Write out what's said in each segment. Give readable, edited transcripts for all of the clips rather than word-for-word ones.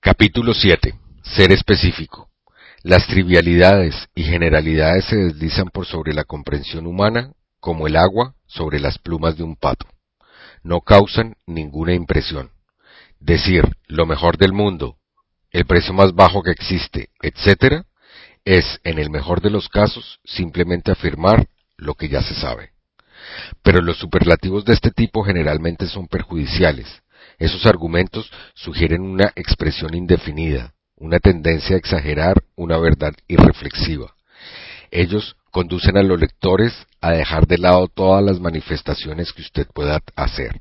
Capítulo 7. Ser específico. Las trivialidades y generalidades se deslizan por sobre la comprensión humana como el agua sobre las plumas de un pato. No causan ninguna impresión. Decir lo mejor del mundo, el precio más bajo que existe, etc., es, en el mejor de los casos, simplemente afirmar lo que ya se sabe. Pero los superlativos de este tipo generalmente son perjudiciales. Esos argumentos sugieren una expresión indefinida, una tendencia a exagerar una verdad irreflexiva. Ellos conducen a los lectores a dejar de lado todas las manifestaciones que usted pueda hacer.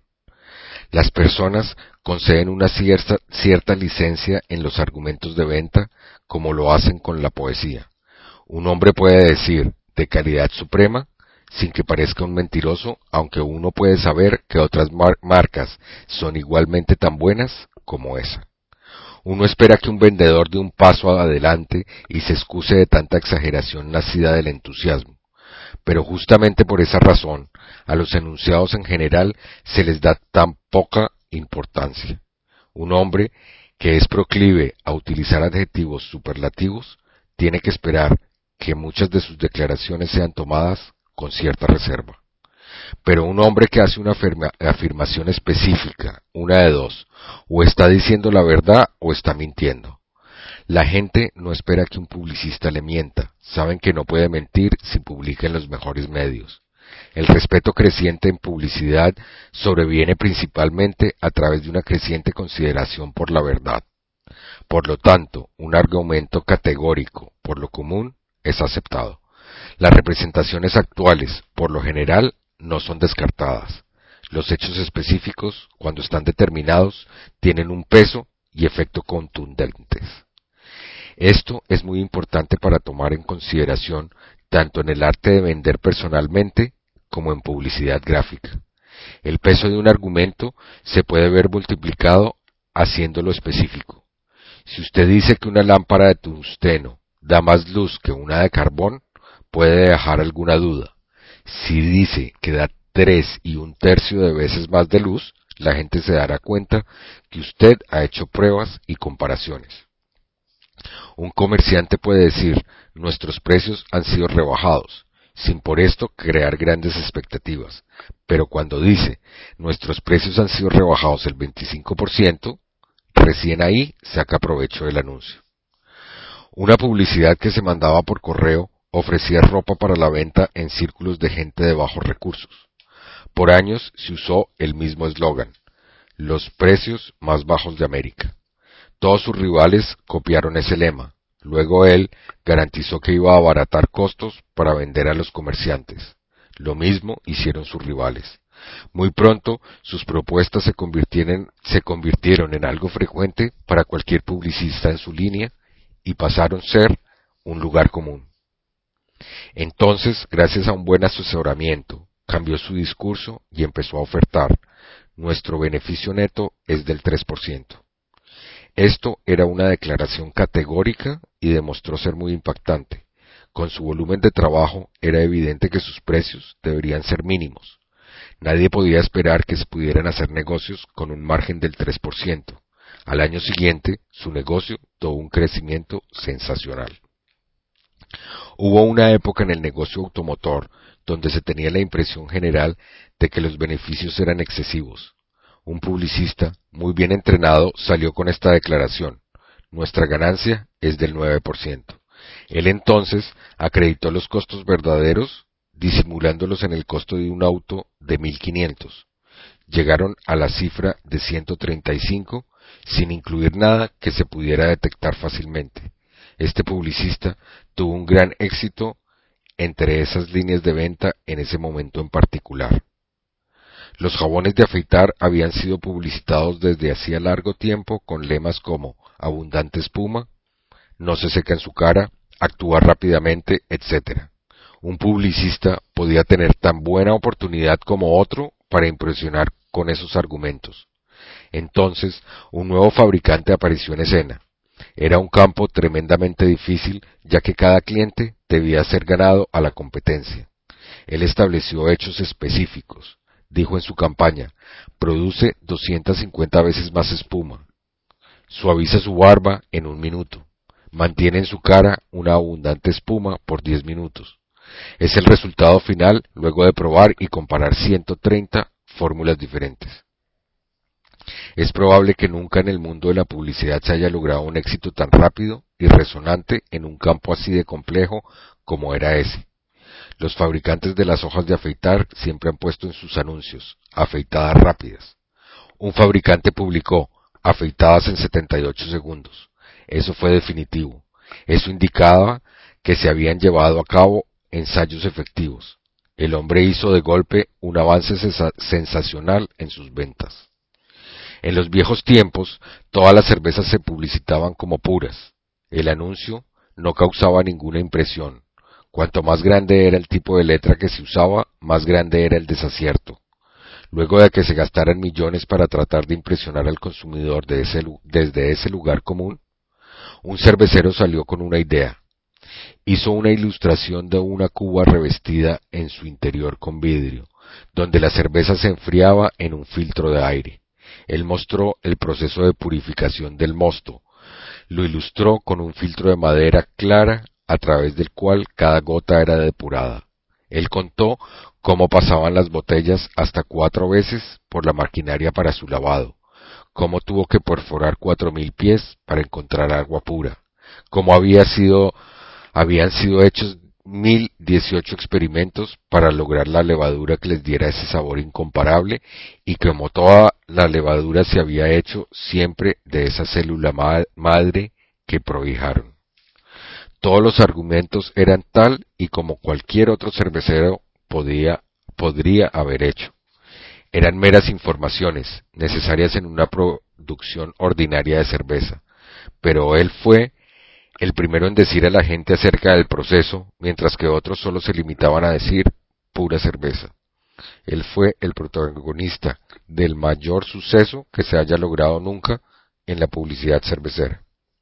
Las personas conceden una cierta licencia en los argumentos de venta, como lo hacen con la poesía. Un hombre puede decir, de calidad suprema, sin que parezca un mentiroso, aunque uno puede saber que otras marcas son igualmente tan buenas como esa. Uno espera que un vendedor dé un paso adelante y se excuse de tanta exageración nacida del entusiasmo, pero justamente por esa razón, a los enunciados en general se les da tan poca importancia. Un hombre que es proclive a utilizar adjetivos superlativos tiene que esperar que muchas de sus declaraciones sean tomadas con cierta reserva. Pero un hombre que hace una afirmación específica, una de dos, o está diciendo la verdad o está mintiendo. La gente no espera que un publicista le mienta, saben que no puede mentir si publica en los mejores medios. El respeto creciente en publicidad sobreviene principalmente a través de una creciente consideración por la verdad. Por lo tanto, un argumento categórico por lo común es aceptado. Las representaciones actuales, por lo general, no son descartadas. Los hechos específicos, cuando están determinados, tienen un peso y efecto contundentes. Esto es muy importante para tomar en consideración tanto en el arte de vender personalmente como en publicidad gráfica. El peso de un argumento se puede ver multiplicado haciéndolo específico. Si usted dice que una lámpara de tungsteno da más luz que una de carbón, puede dejar alguna duda. Si dice que da 3 1/3 de veces más de luz, la gente se dará cuenta que usted ha hecho pruebas y comparaciones. Un comerciante puede decir, nuestros precios han sido rebajados, sin por esto crear grandes expectativas. Pero cuando dice, nuestros precios han sido rebajados el 25%, recién ahí saca provecho del anuncio. Una publicidad que se mandaba por correo ofrecía ropa para la venta en círculos de gente de bajos recursos. Por años se usó el mismo eslogan, los precios más bajos de América. Todos sus rivales copiaron ese lema. Luego él garantizó que iba a abaratar costos para vender a los comerciantes. Lo mismo hicieron sus rivales. Muy pronto sus propuestas se convirtieron en algo frecuente para cualquier publicista en su línea y pasaron a ser un lugar común. Entonces, gracias a un buen asesoramiento, cambió su discurso y empezó a ofertar. Nuestro beneficio neto es del 3%. Esto era una declaración categórica y demostró ser muy impactante. Con su volumen de trabajo era evidente que sus precios deberían ser mínimos. Nadie podía esperar que se pudieran hacer negocios con un margen del 3%. Al año siguiente, su negocio tuvo un crecimiento sensacional. Hubo una época en el negocio automotor donde se tenía la impresión general de que los beneficios eran excesivos. Un publicista muy bien entrenado salió con esta declaración: nuestra ganancia es del 9%. Él entonces acreditó los costos verdaderos disimulándolos en el costo de un auto de 1.500. Llegaron a la cifra de 135 sin incluir nada que se pudiera detectar fácilmente. Este publicista tuvo un gran éxito entre esas líneas de venta en ese momento en particular. Los jabones de afeitar habían sido publicitados desde hacía largo tiempo con lemas como abundante espuma, no se seca en su cara, actúa rápidamente, etc. Un publicista podía tener tan buena oportunidad como otro para impresionar con esos argumentos. Entonces, un nuevo fabricante apareció en escena. Era un campo tremendamente difícil, ya que cada cliente debía ser ganado a la competencia. Él estableció hechos específicos. Dijo en su campaña, produce 250 veces más espuma. suaviza su barba en 1 minuto, mantiene en su cara una abundante espuma por 10 minutos. Es el resultado final luego de probar y comparar 130 fórmulas diferentes. Es probable que nunca en el mundo de la publicidad se haya logrado un éxito tan rápido y resonante en un campo así de complejo como era ese. Los fabricantes de las hojas de afeitar siempre han puesto en sus anuncios, afeitadas rápidas. Un fabricante publicó, afeitadas en 78 segundos. Eso fue definitivo. Eso indicaba que se habían llevado a cabo ensayos efectivos. El hombre hizo de golpe un avance sensacional en sus ventas. En los viejos tiempos, todas las cervezas se publicitaban como puras. El anuncio no causaba ninguna impresión. Cuanto más grande era el tipo de letra que se usaba, más grande era el desacierto. Luego de que se gastaran millones para tratar de impresionar al consumidor desde ese lugar común, un cervecero salió con una idea. Hizo una ilustración de una cuba revestida en su interior con vidrio, donde la cerveza se enfriaba en un filtro de aire. Él mostró el proceso de purificación del mosto. Lo ilustró con un filtro de madera clara a través del cual cada gota era depurada. Él contó cómo pasaban las botellas hasta 4 veces por la maquinaria para su lavado, cómo tuvo que perforar 4000 pies para encontrar agua pura, cómo habían sido hechos 1018 experimentos para lograr la levadura que les diera ese sabor incomparable y como toda la levadura se había hecho siempre de esa célula madre que prohijaron. Todos los argumentos eran tal y como cualquier otro cervecero podría haber hecho. Eran meras informaciones, necesarias en una producción ordinaria de cerveza, pero él fue el primero en decir a la gente acerca del proceso, mientras que otros solo se limitaban a decir pura cerveza. Él fue el protagonista del mayor suceso que se haya logrado nunca en la publicidad cervecera.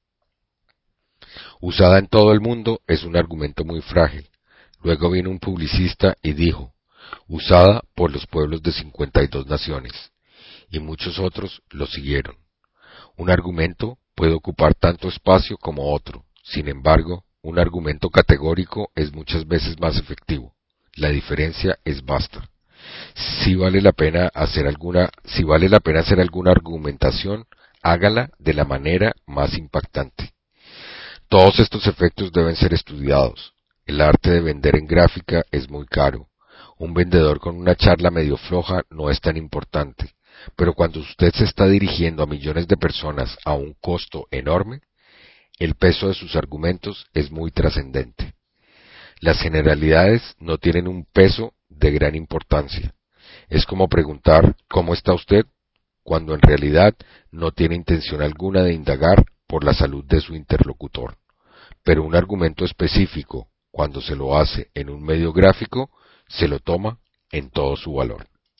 Usada en todo el mundo es un argumento muy frágil. Luego vino un publicista y dijo, usada por los pueblos de 52 naciones, y muchos otros lo siguieron. Un argumento puede ocupar tanto espacio como otro. Sin embargo, un argumento categórico es muchas veces más efectivo. La diferencia es vasta. Si vale la pena hacer alguna argumentación, hágala de la manera más impactante. Todos estos efectos deben ser estudiados. El arte de vender en gráfica es muy caro. Un vendedor con una charla medio floja no es tan importante, pero cuando usted se está dirigiendo a millones de personas a un costo enorme, el peso de sus argumentos es muy trascendente. Las generalidades no tienen un peso de gran importancia. Es como preguntar ¿cómo está usted?, cuando en realidad no tiene intención alguna de indagar por la salud de su interlocutor. Pero un argumento específico, cuando se lo hace en un medio gráfico, se lo toma en todo su valor.